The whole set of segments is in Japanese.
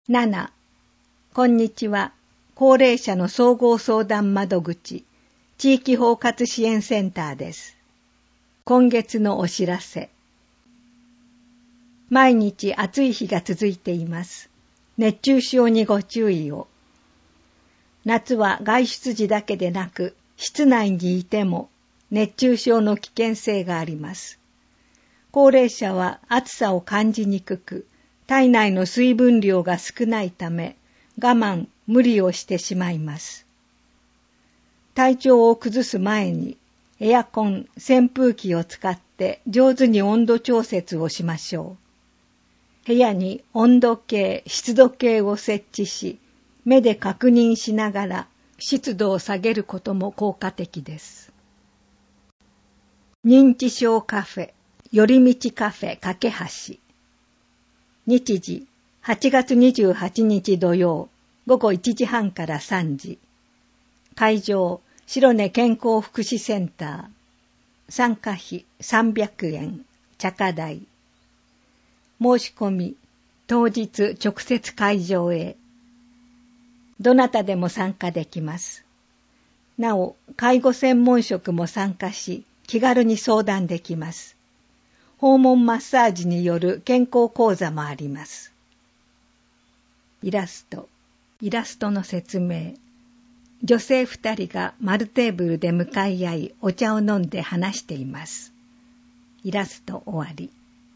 7. こんにちは。高齢者の総合相談窓口、地域包括支援センターです。今月のお知らせ。毎日暑い日が続いています。熱中症にご注意を。夏は外出時だけでなく、室内にいても熱中症の危険性があります。高齢者は暑さを感じにくく、体内の水分量が少ないため、我慢、無理をしてしまいます。体調を崩す前に、エアコン、扇風機を使って上手に温度調節をしましょう。部屋に温度計、湿度計を設置し、目で確認しながら湿度を下げることも効果的です。認知症カフェ、寄り道カフェ架け橋。日時、8月28日土曜、午後1時半から3時。会場、白根健康福祉センター。参加費300円、茶化代。申し込み、当日直接会場へ。どなたでも参加できます。なお、介護専門職も参加し、気軽に相談できます。訪問マッサージによる健康講座もあります。イラストの説明。女性2人が丸テーブルで向かい合い、お茶を飲んで話しています。イラスト終わり。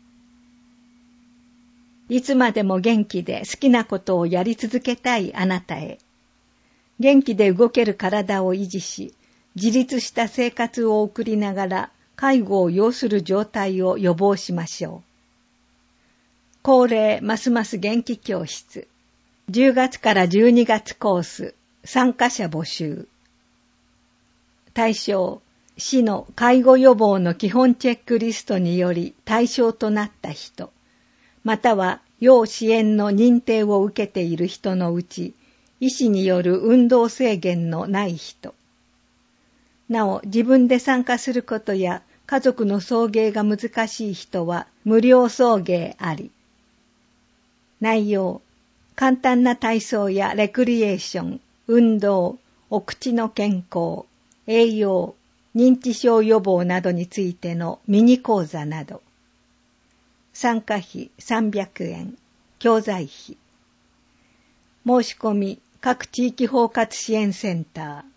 いつまでも元気で好きなことをやり続けたいあなたへ。元気で動ける体を維持し、自立した生活を送りながら、介護を要する状態を予防しましょう。恒例ますます元気教室。10月から12月コース。参加者募集。対象、市の介護予防の基本チェックリストにより対象となった人、または要支援の認定を受けている人のうち、医師による運動制限のない人。なお、自分で参加することや家族の送迎が難しい人は無料送迎あり。内容、簡単な体操やレクリエーション、運動、お口の健康、栄養、認知症予防などについてのミニ講座など。参加費300円、教材費。申し込み、各地域包括支援センター。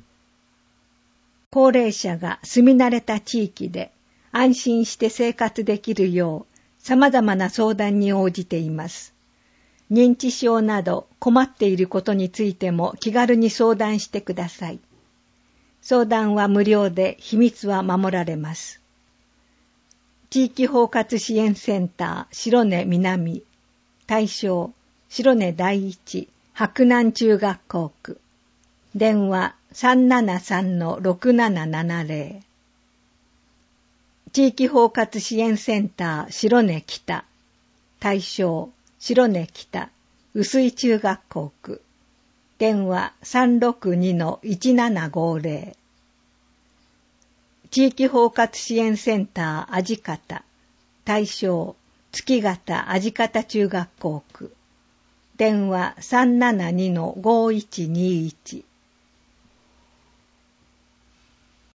高齢者が住み慣れた地域で安心して生活できるよう様々な相談に応じています。認知症など困っていることについても気軽に相談してください。相談は無料で秘密は守られます。地域包括支援センター白根南。対象、白根第一白南中学校区。電話 373-6770。地域包括支援センター白根北。対象、白根北薄井中学校区。電話 362-1750。地域包括支援センター味方。対象、月形味方中学校区。電話 372-5121。